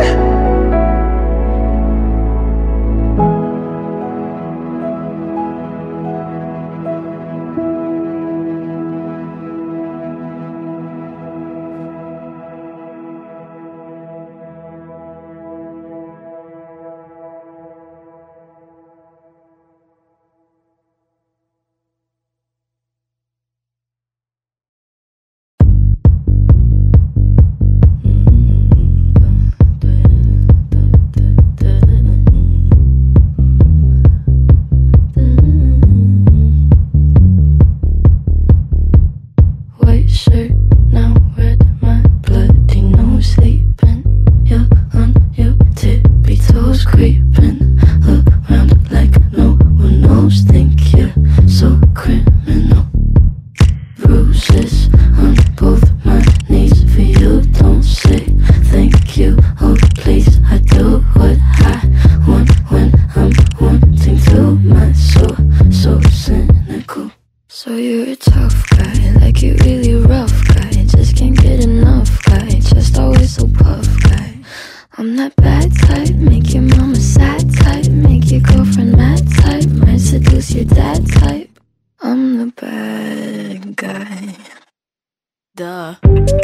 White shirt, now red, my bloody nose sleeping. You're on your tippy toes, creeping around like no one knows. Think you're so criminal. Bruises on both my knees for you. Don't say thank you, oh please. I do what I want when I'm wanting to. My soul, so cynical. So you're a tough guy, like you really rough guy. Just can't get enough guy, just always so puff guy. I'm that bad type, make your mama sad type, make your girlfriend mad type, might seduce your dad type. I'm the bad guy. Duh.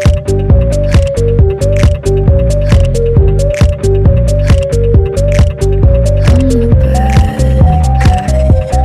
I'm the bad guy.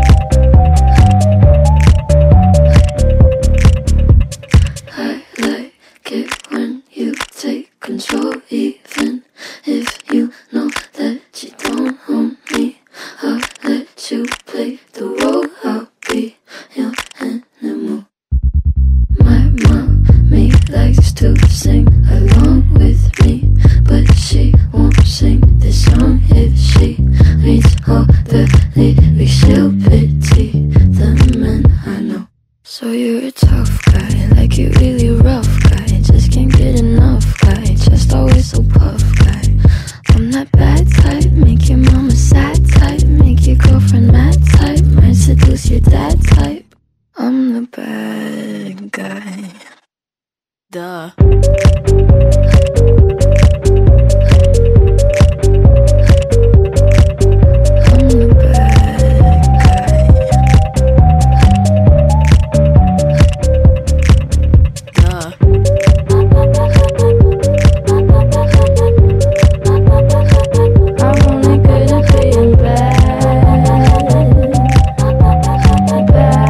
I like it when you take control, even if you know that you don't own me. I'll let you play the role, I'll be your animal. My mommy likes to sing along with me, but she won't sing this song if she reads all the lyrics. She'll pity the men I know. So you're a tough guy, like you really rough guy. Just can't get enough guy, just always so puff guy. I'm that bad type, make your mama sad type, make your girlfriend mad type, might seduce your dad type. I'm the bad guy. Duh. I'm the bad guy. Duh. I'm only good at being bad. Bad.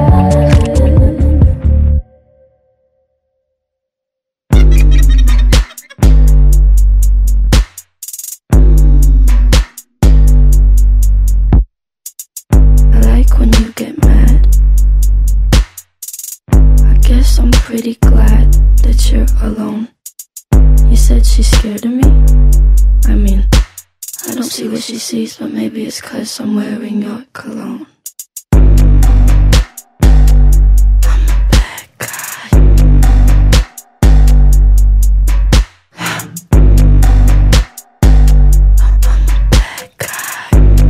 I like when you get mad. I guess I'm pretty glad that you're alone. You said she's scared of me. I mean, I don't see what she sees, but maybe it's 'cause I'm wearing your cologne. I'm a bad guy. I'm a bad guy.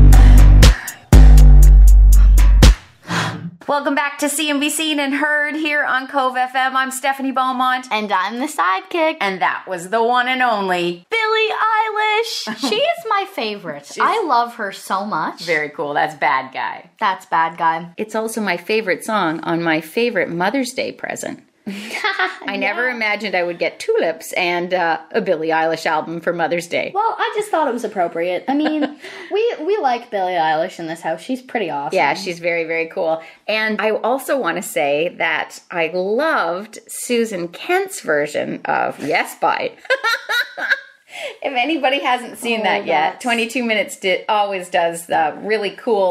Welcome back to CNB Seen and Heard here on Cove FM. I'm Stephanie Beaumont. And I'm the sidekick. And that was the one and only Billie Eilish. She is my favorite. I love her so much. Very cool. That's Bad Guy. That's Bad Guy. It's also my favorite song on my favorite Mother's Day present. I never imagined I would get tulips and a Billie Eilish album for Mother's Day. Well, I just thought it was appropriate. I mean, we like Billie Eilish in this house. She's pretty awesome. Yeah, she's very, very cool. And I also want to say that I loved Susan Kent's version of Yes Bite. If anybody hasn't seen that yet, 22 Minutes always does the really cool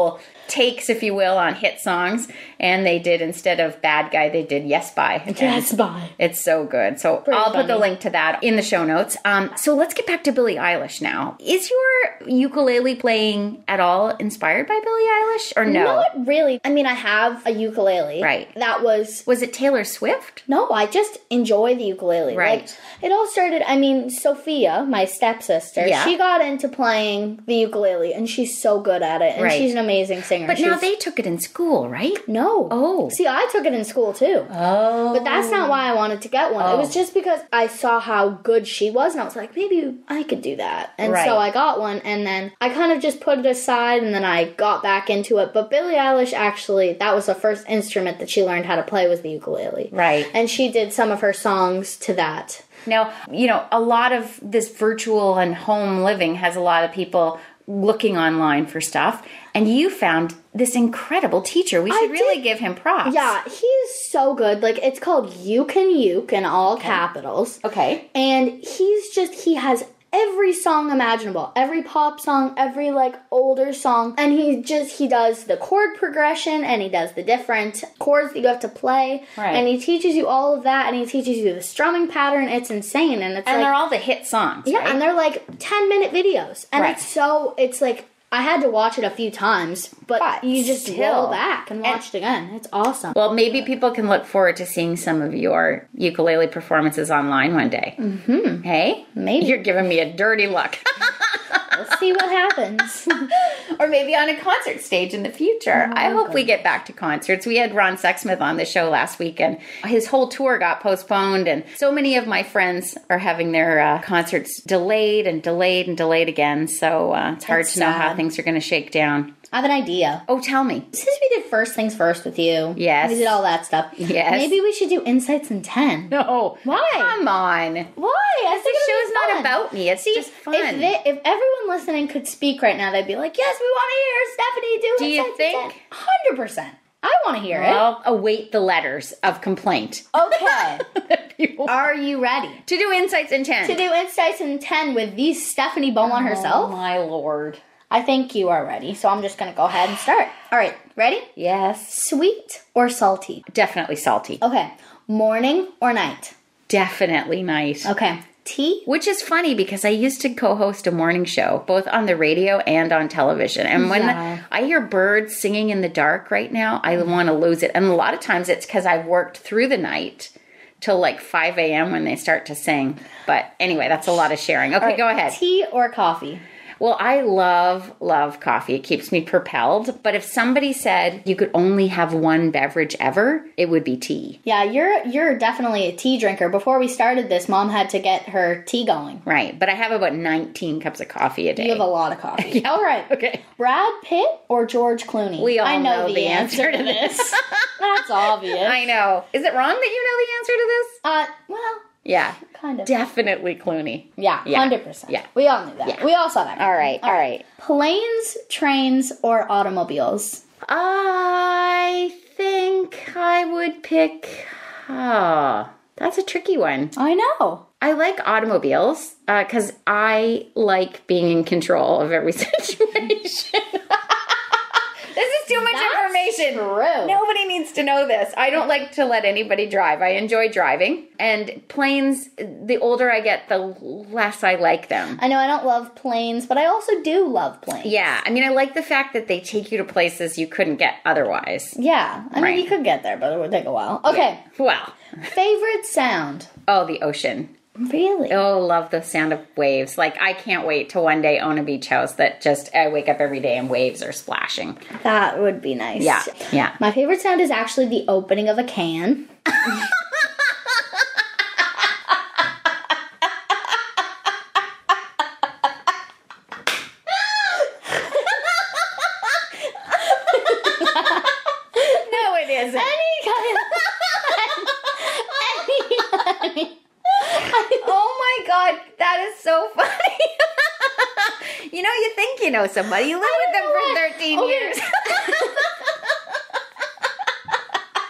takes, if you will, on hit songs. And they did, instead of Bad Guy, they did Yes By. Yes, bye. It's so good. So Pretty I'll put the funny. link to that in the show notes. So let's get back to Billie Eilish now. Is your ukulele playing at all inspired by Billie Eilish or no? Not really. I mean, I have a ukulele. Right. That was... Was it Taylor Swift? No, I just enjoy the ukulele. Right. Like, it all started, I mean, Sophia, my stepsister, Yeah. she got into playing the ukulele, and she's so good at it, and Right. she's an amazing singer. But now they took it in school, right? No. Oh. See, I took it in school, too. Oh. But that's not why I wanted to get one. It was just because I saw how good she was, and I was like, maybe I could do that. And Right. so I got one, and then I kind of just put it aside, and then I got back into it. But Billie Eilish, actually, that was the first instrument that she learned how to play, was the ukulele. Right. And she did some of her songs to that. Now, a lot of this virtual and home living has a lot of people looking online for stuff. And you found this incredible teacher. We should really give him props. Yeah, he's so good. Like, it's called You Can Uke in all capitals. Okay. And he has every song imaginable. Every pop song, every, like, older song. And he does the chord progression, and he does the different chords that you have to play. Right. And he teaches you all of that, and he teaches you the strumming pattern. It's insane. And it's And like... they're all the hit songs, Yeah, right? and they're like 10-minute videos. And Right. it's like, I had to watch it a few times, but you just still. roll back and watch it again. It's awesome. Well, maybe people can look forward to seeing some of your ukulele performances online one day. Mm-hmm. Hey? Maybe. You're giving me a dirty look. Let's see what happens. Or maybe on a concert stage in the future. I hope we get back to concerts. We had Ron Sexsmith on the show last week, and his whole tour got postponed, and so many of my friends are having their concerts delayed and delayed and delayed again, so it's hard That's to know how sad. things are going to shake down. I have an idea. Oh, tell me. Since we did First Things First with you. Yes. We did all that stuff. Yes. Maybe we should do Insights in 10. No. Why? Come on. Why? I think The it'd show's be not fun. about me. It's just fun. If everyone listening could speak right now, they'd be like, yes, we want to hear Stephanie do Do you Insights in think? 10. 100%. I want to hear Well, await the letters of complaint. it. Okay. People- Are you ready to do Insights in 10. to do Insights in 10 with the Stephanie Beaumont Oh, herself? my Lord. I think you are ready, so I'm just going to go ahead and start. All right, ready? Yes. Sweet or salty? Definitely salty. Okay. Morning or night? Definitely night. Okay. Tea? Which is funny because I used to co-host a morning show, both on the radio and on television. And when Yeah. I hear birds singing in the dark right now, I want to lose it. And a lot of times it's because I've worked through the night till like 5 a.m. when they start to sing. But anyway, that's a lot of sharing. Okay, All right, go ahead. Tea or coffee? Well, I love coffee. It keeps me propelled. But if somebody said you could only have one beverage ever, it would be tea. Yeah, you're definitely a tea drinker. Before we started this, Mom had to get her tea going. Right. But I have about 19 cups of coffee a day. You have a lot of coffee. All right. Okay. Brad Pitt or George Clooney? We all I know the answer to this. That's obvious. I know. Is it wrong that you know the answer to this? Well, Yeah. kind of. Definitely Clooney. Yeah, Yeah. 100%. Yeah. We all knew that. Yeah. We all saw that. All right. All right. Planes, trains, or automobiles? I think I would pick... Oh, that's a tricky one. I know. I like automobiles because I like being in control of every situation. This is too much information. True. Nobody needs to know this. I don't like to let anybody drive. I enjoy driving. And planes, the older I get, the less I like them. I know I don't love planes, but I also do love planes. Yeah. I mean, I like the fact that they take you to places you couldn't get otherwise. Yeah. I mean, Right. you could get there, but it would take a while. Okay. Well, Favorite sound? oh, the ocean. Really? Oh, love the sound of waves. Like, I can't wait to one day own a beach house that just, I wake up every day and waves are splashing. That would be nice. Yeah, yeah. My favorite sound is actually the opening of a can. No, it isn't. Oh my God, that is so funny. You know, you think you know somebody. You live with them for 13 years.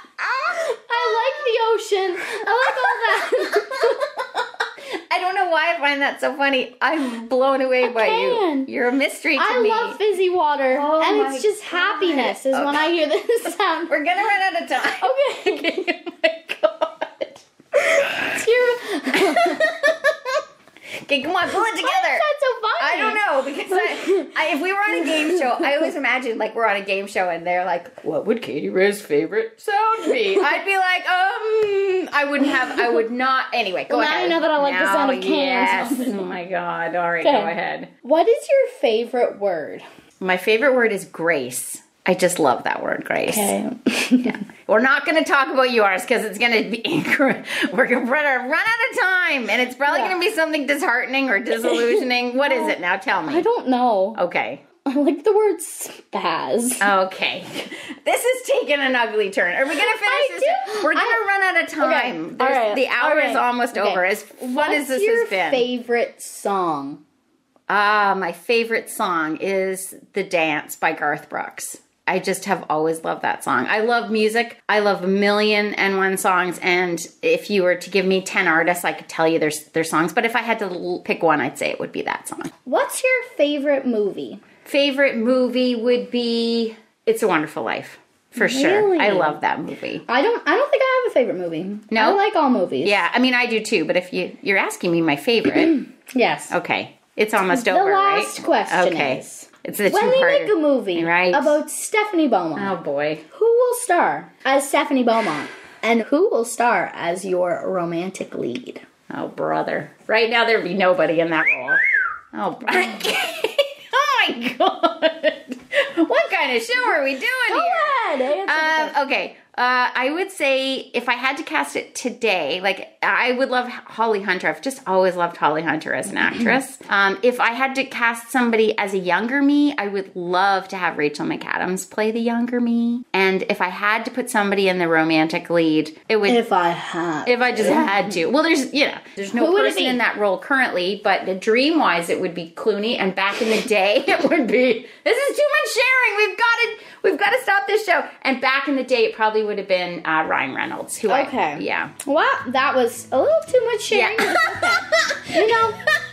I like the ocean. I like all that. I don't know why I I find that so funny. I'm blown away by you. You're a mystery to me. I love fizzy water, Oh and my it's just happiness is when I hear this sound. We're gonna run out of time. Okay. Oh my god. It's your... Okay, come on, pull it together. Why is that so funny? I don't know, because if we were on a game show, I always imagine like we're on a game show and they're like, what would Katie Ray's favorite sound be? I'd be like, I would not. Anyway, go Well, ahead. now you know that I like the sound of cans. Yes. Oh my god. All right, Okay. go ahead. What is your favorite word? My favorite word is grace. I just love that word, grace. Okay. Yeah. We're not going to talk about yours because it's going to be we're going to run out of time, and it's probably going to be something disheartening or disillusioning. What is it now? Tell me. I don't know. Okay. I like the word spaz. Okay. This is taking an ugly turn. Are we going to finish this? We're going to run out of time. Okay. All right. The hour All right. is almost Okay. over. As fun What's as this your has been. favorite song? My favorite song is The Dance by Garth Brooks. I just have always loved that song. I love music. I love 1,000,001 songs. And if you were to give me 10 artists, I could tell you their songs. But if I had to pick one, I'd say it would be that song. What's your favorite movie? Favorite movie would be It's a Wonderful Life. For sure. Really? I love that movie. I don't think I have a favorite movie. No? I like all movies. Yeah, I mean, I do too. But if you're asking me my favorite, Yes. okay. It's almost The over, right? last question Okay. is, It's a when they two-parter. make a movie Right. about Stephanie Beaumont, Oh, boy. who will star as Stephanie Beaumont? And who will star as your romantic lead? Oh, brother. Right now, there'd be nobody in that role. Oh, oh my God. What kind of show are we doing Go here? ahead. Okay. I would say if I had to cast it today, like I would love Holly Hunter. I've just always loved Holly Hunter as an actress. If I had to cast somebody as a younger me, I would love to have Rachel McAdams play the younger me. And if I had to put somebody in the romantic lead, it would. If I had. If I just had to. Well, there's no Who would it person be? in that role currently, but the dream-wise, it would be Clooney, and back in the day, it would be, this is too much sharing, we've got to stop this show. And back in the day, it probably would have been Ryan Reynolds, who Okay. yeah. Well, that was a little too much sharing. Yeah. You know,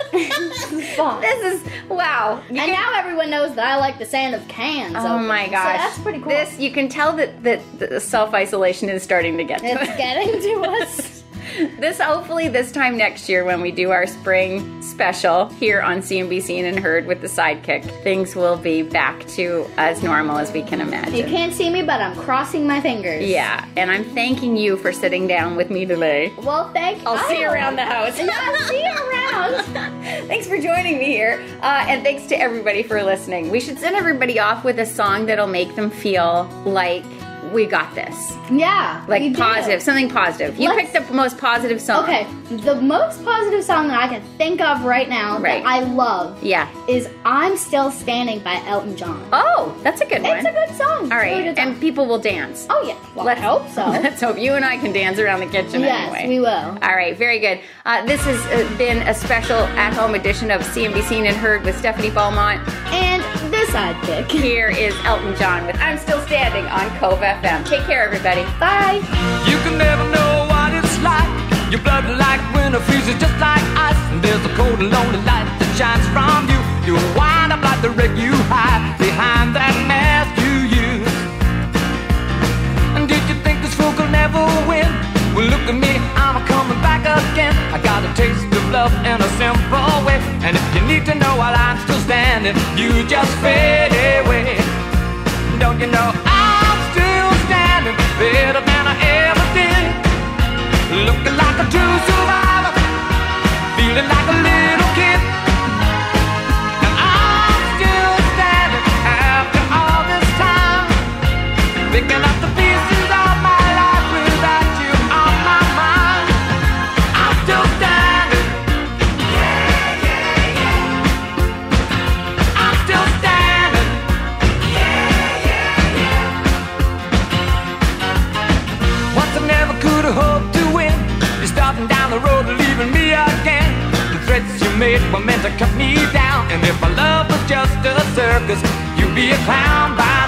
it's fun. This is, wow. And now everyone knows that I like the sound of cans. Oh my gosh. So that's pretty cool. This, you can tell that the self-isolation is starting to get to It's getting to us. Hopefully this time next year when we do our spring special here on CNBC and Heard with the Sidekick, things will be back to as normal as we can imagine. You can't see me, but I'm crossing my fingers. Yeah, and I'm thanking you for sitting down with me today. Well, I'll see you around the house. Yeah, see you around. Thanks for joining me here, and thanks to everybody for listening. We should send everybody off with a song that'll make them feel like we got this. Yeah. Like you do. positive, something positive. You Let's- picked the most positive song. Okay, the most positive song that I can think of right now Right. that I love Yeah. is I'm Still Standing by Elton John. Oh, that's a good one. It's a good song. All It's a really right, good song. and people will dance. Oh, yeah. Well, I hope so. Let's hope you and I can dance around the kitchen Yes, anyway. we will. All right, very good. This has been a special at-home edition of CNBC and Heard with Stephanie Beaumont. And the sidekick. Here is Elton John with I'm Still Standing on Cove FM. Take care, everybody. Bye. You can never know what it's like. Your blood like winter freezes just like ice. And there's a cold and lonely light that shines from you. You wind up like the wreck you hide behind that mask you use. And did you think this fool could never win? Well, look at me, I'm coming back again. I got a taste of love in a simple way. And if you need to know while I'm still standing, you just fade away. Don't you know I'm still standing better than I ever did? Looking like a true survivor, feeling like a little kid. And I'm still standing after all this time, picking up the pieces of my life without you on my mind. I'm still standing. Yeah, yeah, yeah. I'm still standing. Once I never could have hoped to win. You're starting down the road and leaving me again. The threats you made were meant to cut me down. And if my love was just a circus, you'd be a clown by